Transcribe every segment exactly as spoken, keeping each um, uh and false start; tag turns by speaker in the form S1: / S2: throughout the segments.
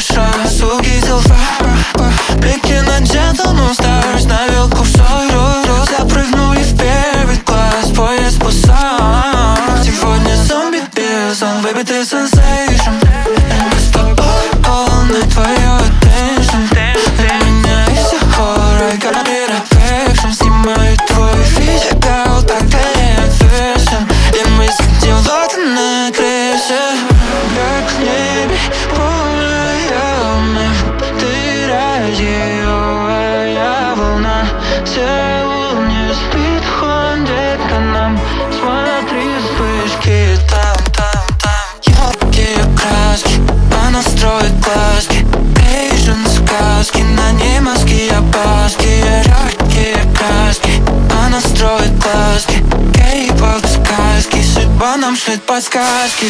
S1: дыша, суки зелфа. Блики на Gentleman Stars, на вилку в сорок. Запрыгнули в первый класс, поезд пусал. Сегодня зомби бизон, baby, ты sensation. Мы с тобой all night, твое attention. Для меня и все horror, got it affection. Снимаю твой физикал, так далее fashion. И мы сидим вот на крыше. Как в небе полная луна, ты радиовая волна. Сеул не спит, ходит по нам. Смотри, вспышки там, там, там. Яркие краски, она строит глазки. Asian сказки, на ней мазки опаски. Яркие краски, она строит глазки. Кей-поп сказки, судьба нам шлет подсказки.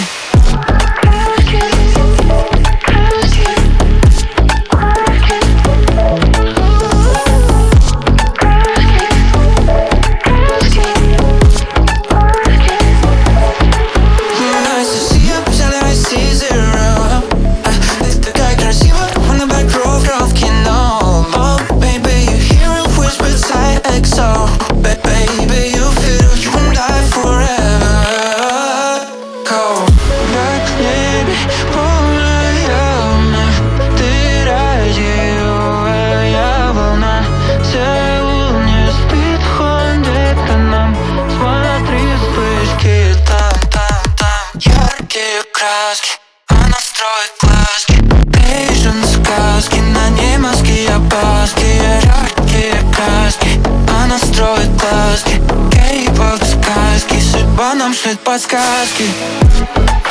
S1: Краски, она строит глазки. Asian сказки, на ней мазки опаски. Яркие краски, она строит глазки. Кей-поп сказки, судьба нам шлет подсказки.